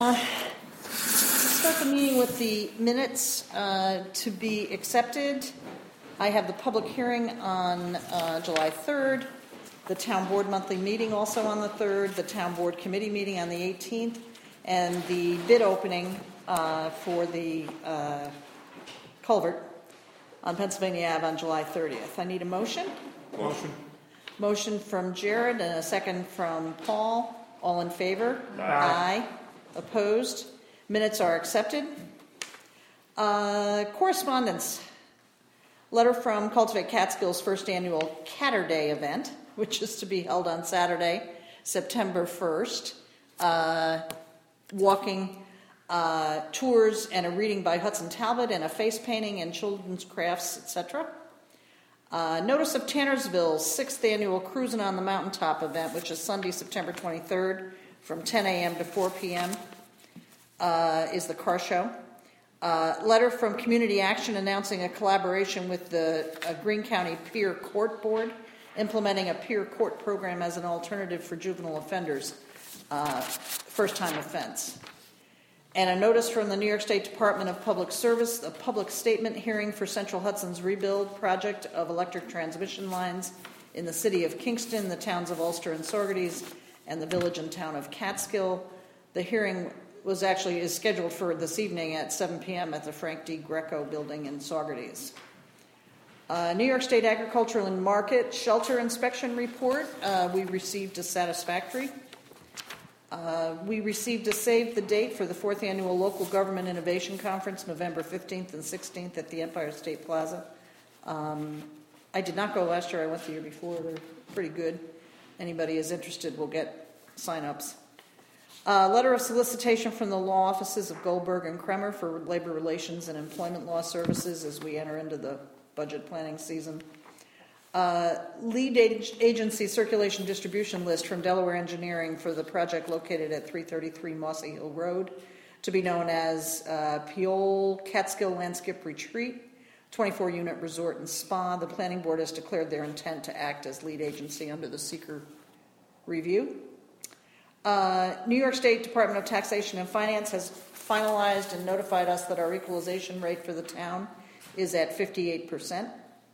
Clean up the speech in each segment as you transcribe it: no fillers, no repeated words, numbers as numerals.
Start the meeting with the minutes to be accepted. I have the public hearing on July 3rd, the town board monthly meeting also on the 3rd, the town board committee meeting on the 18th, and the bid opening for the culvert on Pennsylvania Ave on July 30th. I need a motion. Motion from Jared and a second from Paul. All in favor? Aye. Opposed? Minutes are accepted. Correspondence. Letter from Cultivate Catskills' first annual Catter Day event, which is to be held on Saturday, September 1st. Walking tours and a reading by Hudson Talbot and a face painting and children's crafts, etc. Notice of Tannersville's 6th annual Cruising on the Mountaintop event, which is Sunday, September 23rd from 10 a.m. to 4 p.m. Is the car show. Letter from Community Action announcing a collaboration with the Greene County Peer Court Board, implementing a peer court program as an alternative for juvenile offenders, first-time offense. And a notice from the New York State Department of Public Service, a public statement hearing for Central Hudson's rebuild project of electric transmission lines in the city of Kingston, the towns of Ulster and Saugerties, and the village and town of Catskill. The hearing is scheduled for this evening at 7 p.m. at the Frank D. Greco building in Saugerties. New York State Agricultural and Market Shelter Inspection Report. We received a satisfactory. We received a save the date for the 4th Annual Local Government Innovation Conference, November 15th and 16th at the Empire State Plaza. I did not go last year. I went the year before. They're pretty good. Anybody is interested will get sign-ups. Letter of solicitation from the law offices of Goldberg and Kremer for labor relations and employment law services as we enter into the budget planning season. Lead agency circulation distribution list from Delaware Engineering for the project located at 333 Mossy Hill Road, to be known as Piole Catskill Landscape Retreat, 24-unit resort and spa. The planning board has declared their intent to act as lead agency under the seeker review. New York State Department of Taxation and Finance has finalized and notified us that our equalization rate for the town is at 58%.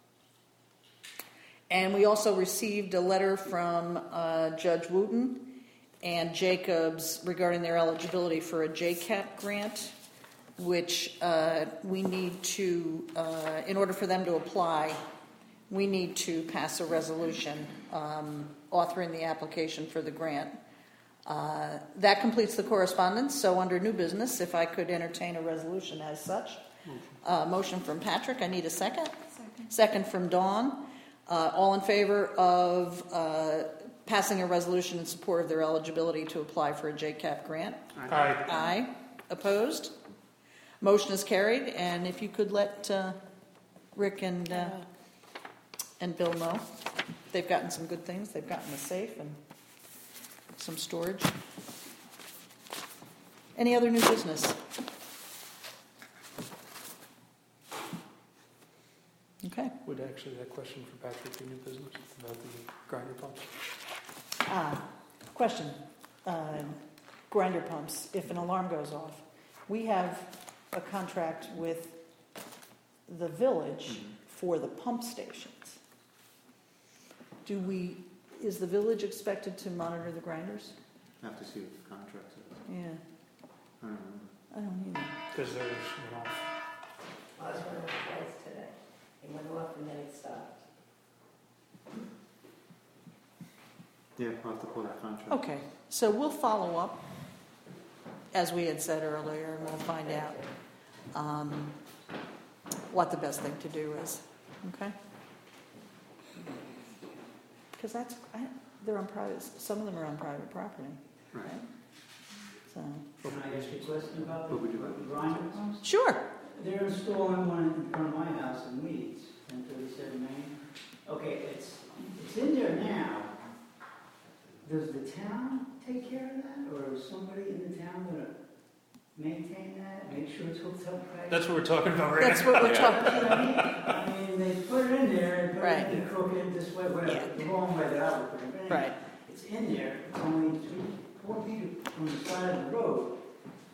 And we also received a letter from Judge Wooten and Jacobs regarding their eligibility for a JCAP grant, which we need to, in order for them to apply, we need to pass a resolution authoring the application for the grant. That completes the correspondence. So under new business, if I could entertain a resolution as such. Motion from Patrick. I need a second. Second from Dawn. All in favor of passing a resolution in support of their eligibility to apply for a JCAP grant? Aye. Aye. Opposed? Motion is carried. And if you could let Rick and Bill know. They've gotten some good things. They've gotten a safe and some storage. Any other new business? Okay. Would actually that question for Patrick be new business about the grinder pumps? Question. Grinder pumps. If an alarm goes off, we have a contract with the village for the pump stations. Is the village expected to monitor the grinders? I have to see what the contract says. Yeah. I don't know. I don't either. Because there's, I was one of the guys today. It went off and then it stopped. Yeah, I'll have to pull that contract. Okay, so we'll follow up, as we had said earlier, and we'll find out what the best thing to do is. Okay? Because they're on private. Some of them are on private property, right? So. Can I ask you a question about the What would you like? grinder pumps? Sure. They're installing one in front of my house in Leeds, 1037 Main. Okay, it's in there now. Does the town take care of that, or is somebody in the town going to maintain that, make sure it's hooked up right? that's what we're talking about right That's now. what we're talking about. I mean, they put it in there, and put Right. it in crooked this way, whatever, Yeah. the wrong way that I would put it in. Right. It's in there, it's only 4 feet from the side of the road.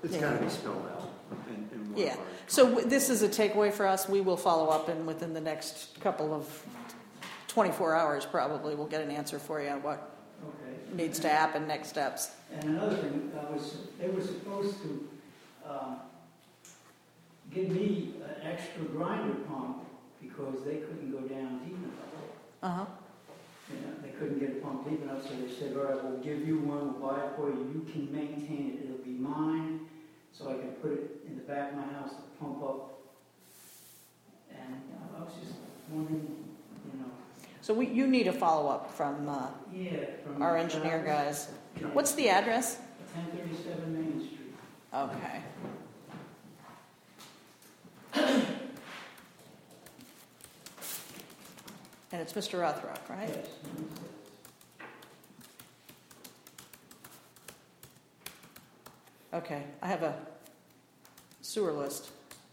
It's Yeah. gotta be spelled out in one Yeah. of our. So this is a takeaway for us. We will follow up, and within the next couple of 24 hours, probably, we'll get an answer for you on what Okay. needs to happen, next steps. And another thing, they were supposed to give me an extra grinder pump because they couldn't go down deep enough. Uh-huh. You know, they couldn't get a pump deep enough, so they said, all right, we'll give you one, we'll buy it for you, you can maintain it, it'll be mine, so I can put it in the back of my house to pump up. And I was just wondering, you know. So you need a follow-up from Yeah. From our engineer guys. Yeah. What's the address? 1037 Main Street. Okay. And it's Mr. Rothrock, right? Yes. Okay, I have a sewer list.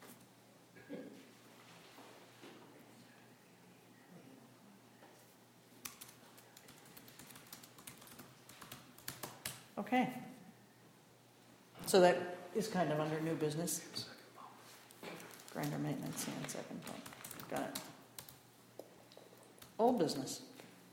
Okay. So that is kind of under new business. Grinder maintenance and second pump. Got it. Old business.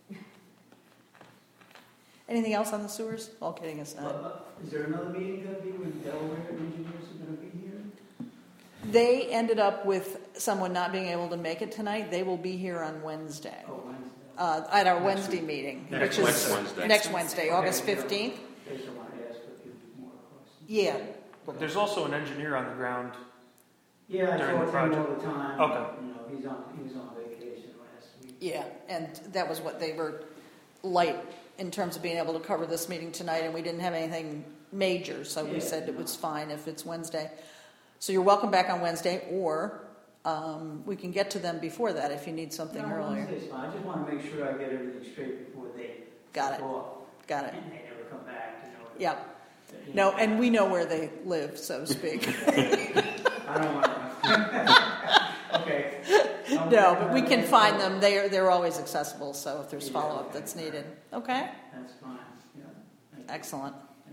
Anything else on the sewers? All kidding aside. Is there another meeting going to be when Delaware engineers are going to be here? They ended up with someone not being able to make it tonight. They will be here on Wednesday. Oh, Wednesday. At our Wednesday meeting, Next which is Wednesday. next Wednesday, August Okay. 15th. In case I want to ask a few more questions. Yeah. But there's also an engineer on the ground. Yeah, I During the talk to him project? all the time. Okay. You know, he was on vacation last week. Yeah, and that was what they were light in terms of being able to cover this meeting tonight, and we didn't have anything major, so we Yeah. said it was fine if it's Wednesday. So you're welcome back on Wednesday, or we can get to them before that if you need something No, earlier. Wednesday's fine. I just want to make sure I get everything straight before they Got it. go off. Got it. And they never come back, you know. Yeah. You No, know, and we know where they live, so to speak. I don't want to. Okay. No, but we can find them. They're always accessible, so if there's Yeah, follow-up okay. that's needed. Okay? That's fine, yeah. Thank you. Excellent. Yeah.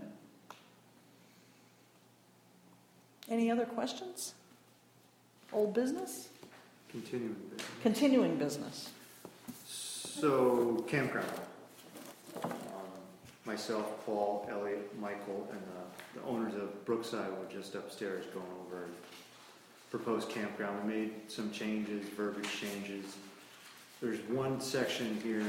Any other questions? Old business? Continuing business. Continuing business. So, campground. Myself, Paul, Elliot, Michael, and the owners of Brookside were just upstairs going over proposed campground. We made some changes, verbiage changes. There's one section here,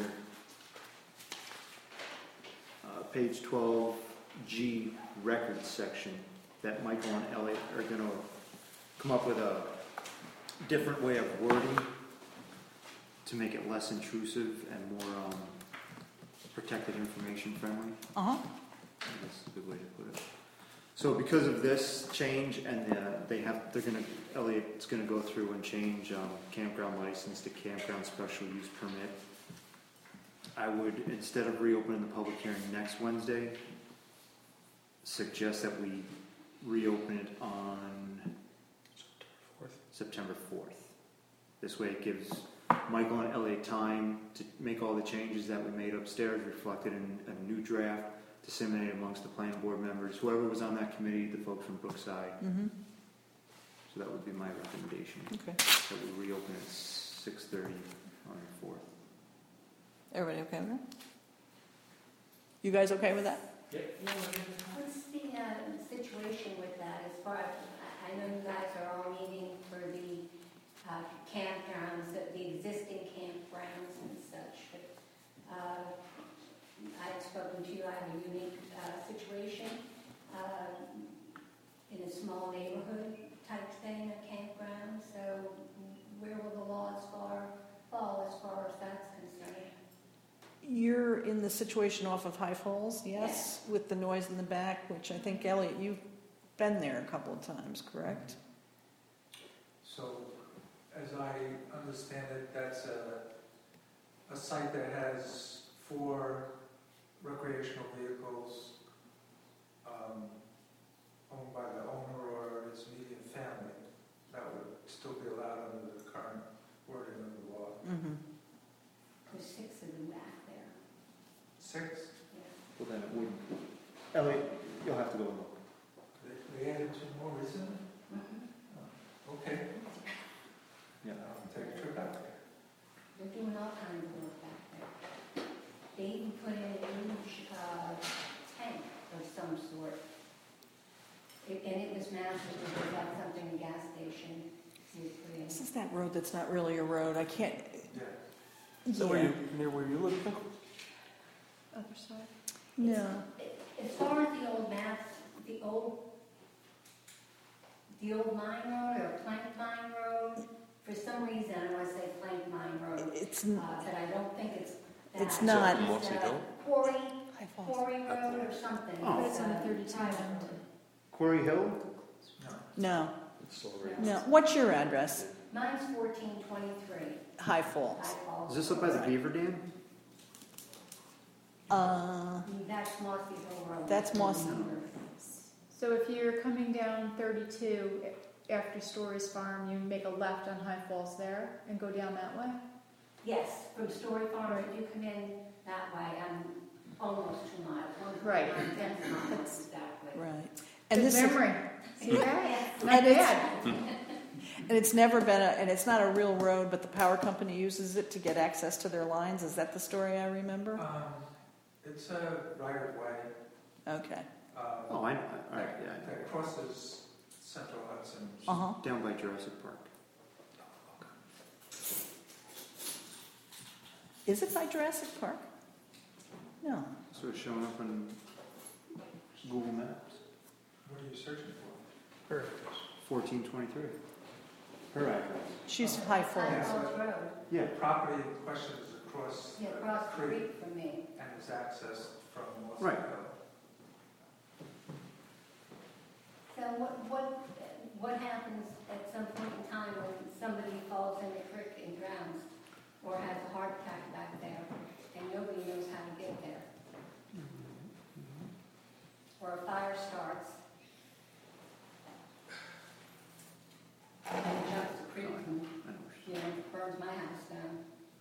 page 12G, records section, that Michael and Elliot are going to come up with a different way of wording to make it less intrusive and more protected information friendly. Uh-huh. That's a good way to put it. So because of this change, and Elliot's gonna go through and change campground license to campground special use permit. I would, instead of reopening the public hearing next Wednesday, suggest that we reopen it on September 4th. This way it gives Michael and Elliot time to make all the changes that we made upstairs reflected in a new draft, disseminated amongst the planning board members, whoever was on that committee, the folks from Brookside. Mm-hmm. So that would be my recommendation, Okay. that we reopen at 6:30 on the 4th. Everybody okay with that? You guys okay with that? What's the situation with that as far as, I know you guys are all meeting for the campgrounds, the existing campgrounds and such, but I've spoken to you, I have a unique situation in a small neighborhood type thing, a campground, so where will the laws fall as far as that's concerned? You're in the situation off of High Falls, yes, with the noise in the back, which I think, Elliot, you've been there a couple of times, correct? So, as I understand it, that's a site that has 4 recreational vehicles owned by the owner or his immediate family. That would still be allowed under the current wording of the law. Mm-hmm. There's 6 of them back there. 6, Yeah. Well, then it wouldn't. Elliot, you'll have to go look. they added into more recently? Okay. Yeah. Take a trip out there. They're doing all kinds of work back there. They even put in a huge tank of some sort. And it was massive, it was like something, a gas station. He was putting in. This is that road that's not really a road. I can't. Yeah. So were you, near where you live, Nicole? Other side? No. As far as the old maps, the old Mine Road or Plank Mine Road, for some reason, I want to say Plank Mine Road, It's but I don't think it's that. It's not. It's, Mossy Hill? Quarry Road or something. Oh. But it's on the 32 private end. road. Quarry Hill? no, It's already. no. What's your address? Mine's 1423. High Falls. High Falls. Is this up by the Beaver Dam? That's Mossy Hill Road. That's Mossy. So if you're coming down 32 after Story's Farm, you make a left on High Falls there and go down that way? Yes, from Story Farm, if you come in that way, I'm almost 2 miles. Right. 10 miles That's- exactly. Right. Good And this is, memory. See that? Yes. Not And it's- bad. and it's never been and it's not a real road, but the power company uses it to get access to their lines. Is that the story I remember? It's a right of way. Okay. Oh, all right, yeah. That crosses Central Hudson. Uh-huh. Down by Jurassic Park. Is it by Jurassic Park? No. So it's showing up on Google Maps. What are you searching for? Her. 1423. Her address. She's High High Falls. Falls Road. Yeah. The property in question is across Yeah, the across the creek creek from me. and is accessed from Mossy Right. Hill. So what happens at some point in time when somebody falls in the creek and drowns or has a heart attack back there and nobody knows how to get there? Or a fire starts and it jumps the creek and, I know. burns my house down.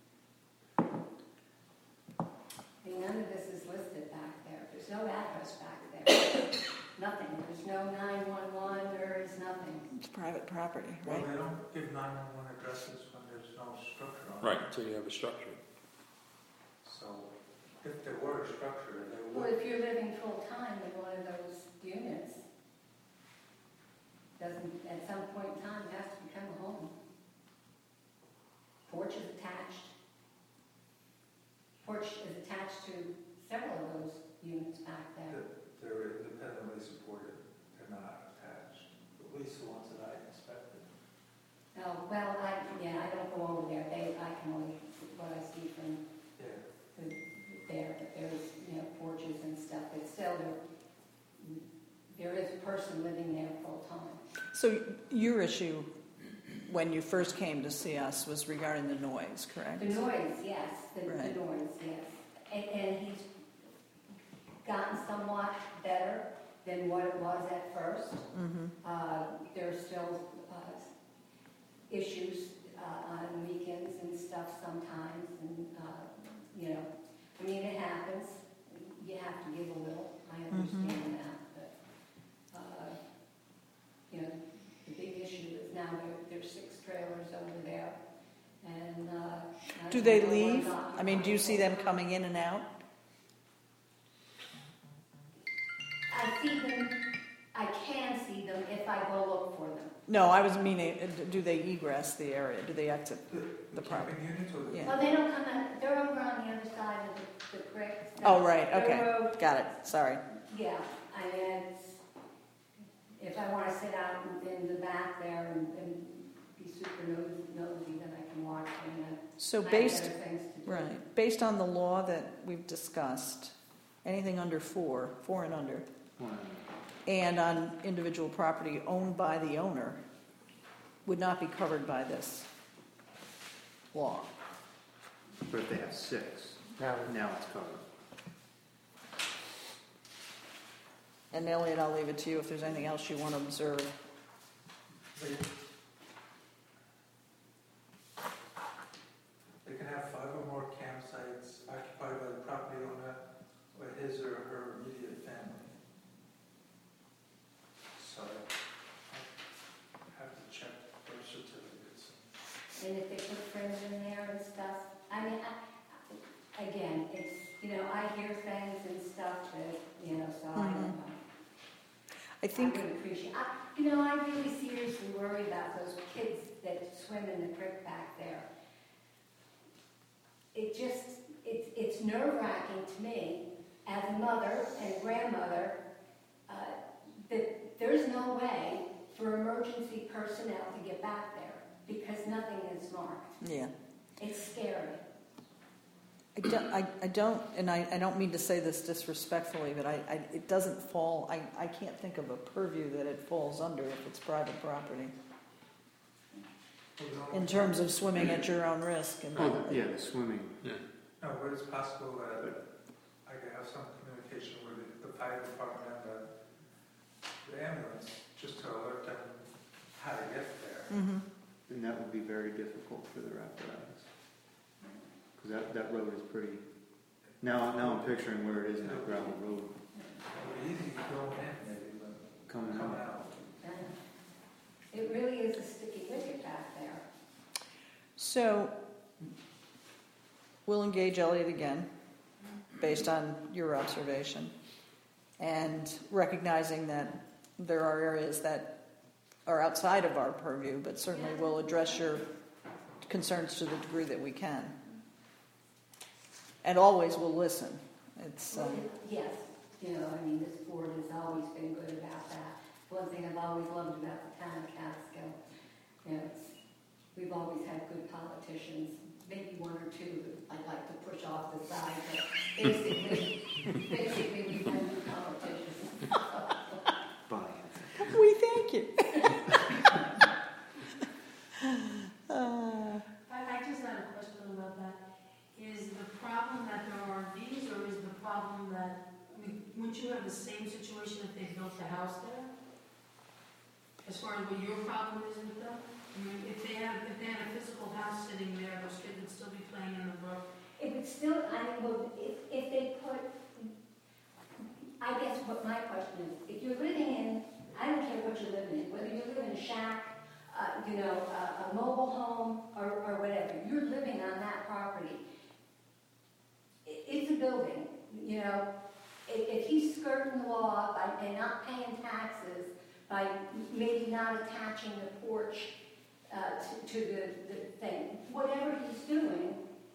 I mean, none of this is listed back there. There's no address back there. Nothing. There's no 911. There is nothing. It's private property, Well, right? they don't give 911 addresses when there's no structure on it. Right, until you have a structure. So if there were a structure, they Well, would. if you're living full-time in one of those units, doesn't, at some point in time, it has to become a home. Porch is attached. Porch is attached to several of those units back there. They're independently supported. They're not attached. At least the ones that I inspected. Oh, well, I don't go over there. I can only, what I see from Yeah. there's, porches and stuff, but still, there is a person living there full-time. So your issue when you first came to see us was regarding the noise, correct? The noise, yes, the Right. noise, yes. And he's gotten somewhat better than what it was at first. Mm-hmm. There's still issues on weekends and stuff sometimes, and, I mean, it happens. You have to give a little, I understand that, but, the big issue is now there's 6 trailers over there, and, I Do don't they know leave? what's I mean, do you see them coming in and out? I see them, I can see them if I go look for them. No, I was meaning, do they egress the area? Do they exit? The property. camping units or the? Yeah. Well, they don't come out, they're over on the other side of the creek. so Oh, right, their okay. road- Got it. Sorry. Yeah, I mean, if I want to sit out in the back there and be super nosy, then I can watch and So I have based, better things to do. right, based on the law that we've discussed, anything under 4 and under, and on individual property owned by the owner would not be covered by this law. But if they have 6, now it's covered. And Elliot, I'll leave it to you if there's anything else you want to observe. They can have 5 or more campsites occupied by the property owner or his or her immediate family. So I think, would appreciate, I really seriously worry about those kids that swim in the creek back there. It's nerve-wracking to me as a mother and grandmother, that there's no way for emergency personnel to get back there because nothing is marked. yeah. It's scary. I don't mean to say this disrespectfully, but it doesn't fall, I can't think of a purview that it falls under if it's private property, in terms of swimming at your own risk. And Yeah, the swimming. No, but it's possible that I could have some communication with the fire department and the ambulance, just to alert them how to get there. Mhm. And that would be very difficult for the apparatus. Because that road is pretty, now I'm picturing where it is in that gravel road It would be easy going in, maybe, but coming coming out. out. It really is a sticky wicket back there. So, we'll engage Elliot again, based on your observation, and recognizing that there are areas that are outside of our purview, but certainly we'll address your concerns to the degree that we can. And always will listen. It's Yes, this board has always been good about that. One thing I've always loved about the town of Catskill, we've always had good politicians, maybe one or two that I'd like to push off the side, but basically we've had good politicians. Bye. we thank you. I just had a question about that. Is the problem that there are these, or is the problem that, wouldn't you have the same situation if they built a house there? As far as what your problem is with them? If they had a physical house sitting there, those kids would still be playing in the brook. It would still, if they put, I guess what my question is, if you're living in, I don't care what you're living in, whether you live in a shack, a mobile home, or whatever, you're living on that property. It's a building, if he's skirting the law and not paying taxes, by maybe not attaching the porch to the thing, whatever he's doing,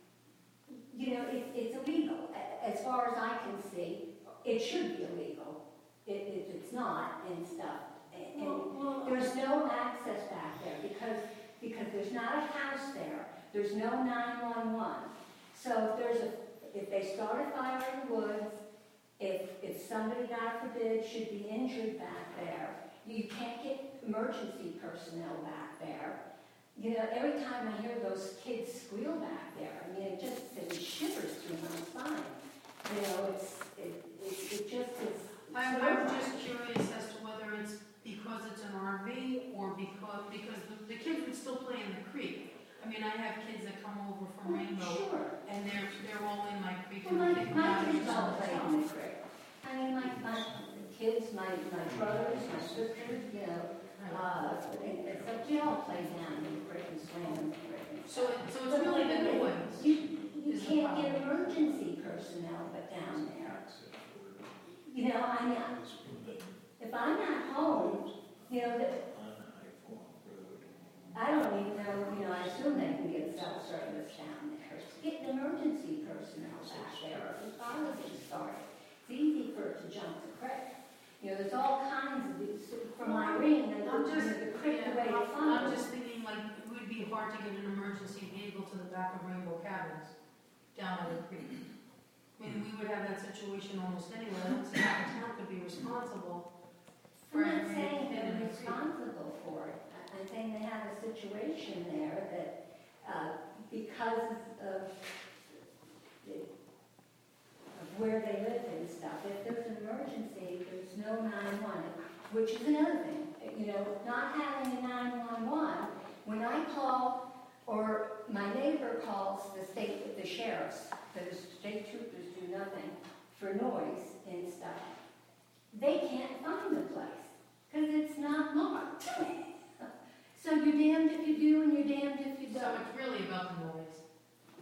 it's illegal. As far as I can see, it should be illegal. If it's not and stuff. And there's no access back there because there's not a house there. There's no 911. So if they start a fire in the woods, if somebody, God forbid, should be injured back there, you can't get emergency personnel back there. Every time I hear those kids squeal back there, it just sends shivers through my spine. It just is. I'm just curious as to whether it's because it's an RV or because the kids would still play in the creek. I have kids that come over from Rainbow, Sure. and they're all in my creek. Well, and they come my out and kids do all some play stuff. in the creek. My kids, my brothers, my sisters, except we all play down in the creek and swim in the creek. So it's really the noise. You can't get emergency personnel but down there. If I'm at home, I don't even know, I assume they can get self-service down there. Get an emergency personnel back there. If I was to start, it's easy for it to jump the creek. There's all kinds of these, from Irene, and I'm just, the creek the way it I'm flows. just thinking it would be hard to get an emergency vehicle to the back of Rainbow Cabins down by the creek. We would have that situation almost anywhere. I don't see how the town could be responsible I'm for not every saying kid in they're the creek. responsible for it. I'm saying they have a situation there that, because of where they live and stuff, if there's an emergency, there's no 911, which is another thing. Not having a 911, when I call or my neighbor calls the sheriffs, the state troopers do nothing for noise and stuff, they can't find the place because it's not marked. So you're damned if you do and you're damned if you So don't. it's really about the noise.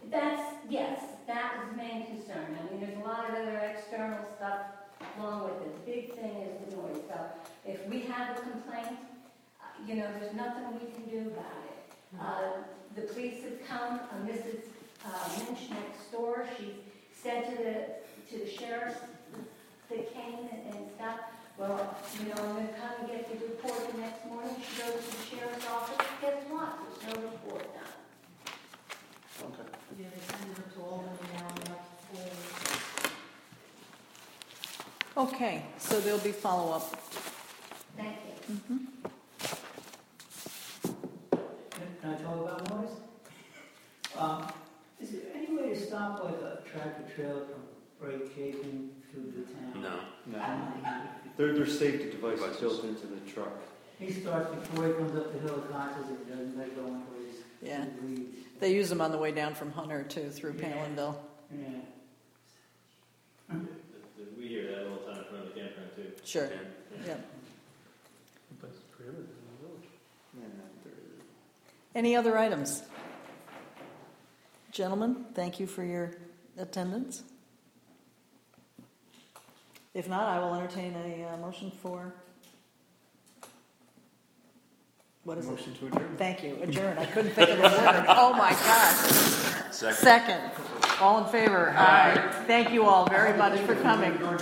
Yes, that was the main concern. There's a lot of other external stuff along with it the big thing is the noise. So if we have a complaint, there's nothing we can do about it. The police have come, Mrs. Lynch next door, she said to the sheriff that came and stuff, well, I'm going to come and get the report the next morning. She goes to the sheriff's office, guess what? There's no report done. Okay. Yeah, they send it up to Albany now, and up to Okay, so there'll be follow-up. Thank you. Can I talk about noise? Is there any way to stop like a tractor trailer from brake chafing through the town? No. No. There's safety devices built into the truck. He starts before he comes up the hill of Constance and doesn't let go until he's Yeah. leaves. They use them on the way down from Hunter too, through Palinville. Yeah. We hear that all the time in front of the campground too. Sure, Yeah. yeah. But it's prohibited in the village. Any other items? Gentlemen, thank you for your attendance. If not, I will entertain a motion for, what is it? Motion to adjourn. Thank you, adjourn. I couldn't think of the word. Oh, my gosh. Second. All in favor? Aye. Thank you all very much for coming.